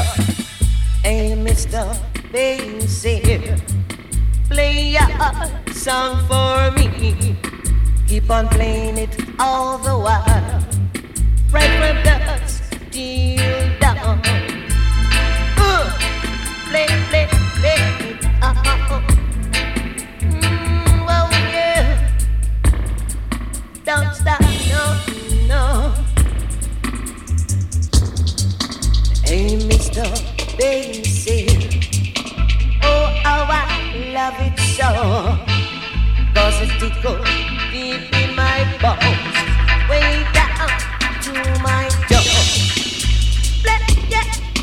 Hey, Mr. Bassy, play a song for me. Keep on playing it all the while, right from dusk till dawn. Play, play, play it out. Oh yeah, don't stop, no, no. Hey, Mr. Bassy, oh how I love it so, 'cause it tickles deep in my bones. Wait.